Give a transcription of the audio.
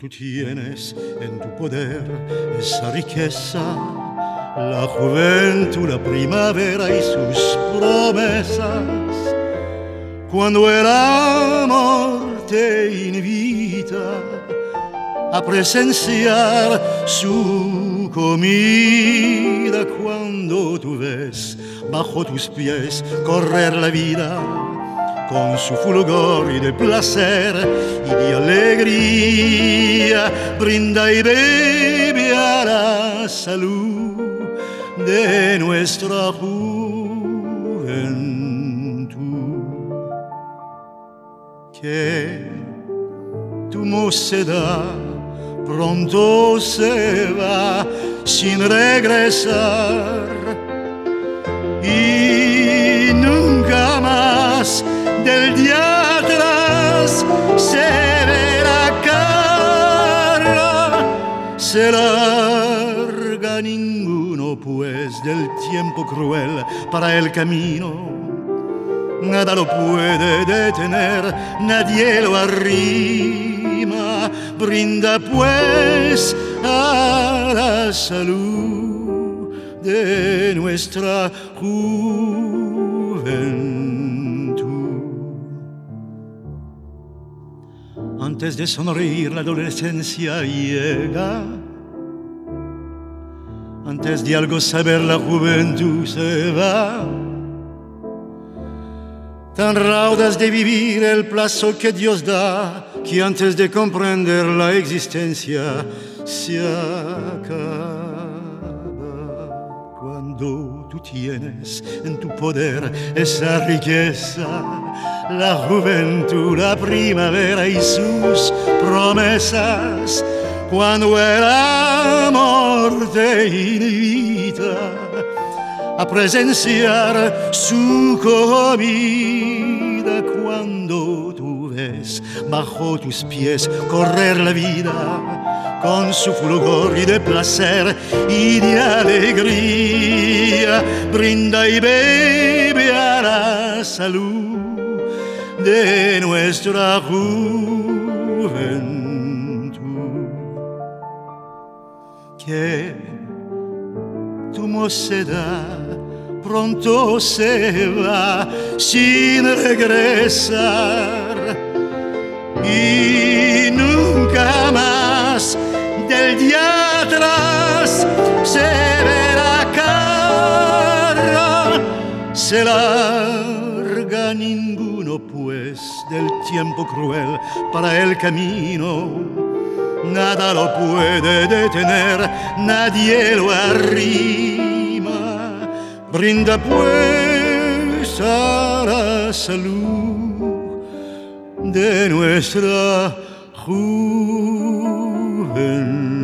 tienes en tu poder esa riqueza, la juventud, la primavera y sus promesas. Cuando el amor te invita a presenciar su comida, cuando tú ves bajo tus pies correr la vida con su fulgor y de placer y de alegría, brinda y bebe a la salud de nuestra juventud. Que tu mocedad pronto se va sin regresar y nunca más del día atrás se verá cara, se larga ninguno pues del tiempo cruel para el camino. Nada lo puede detener, nadie lo arrima. Brinda pues a la salud de nuestra juventud. Antes de sonreír la adolescencia llega, antes de algo saber la juventud se va. Tan raudas de vivir el plazo que Dios da, que antes de comprender la existencia se acaba. Cuando tú tienes en tu poder esa riqueza, la juventud, la primavera y sus promesas, cuando el amor te invita a presenciar su comida, cuando tú ves bajo tus pies correr la vida con su fulgor y de placer y de alegría, brinda y bebe a la salud de nuestra juventud. Que tu mocedad pronto se va sin regresar y nunca más del día atrás se verá cara, se larga ninguno pues del tiempo cruel para el camino. Nada lo puede detener, nadie lo arrima. Brinda pues a la salud de nuestra juventud.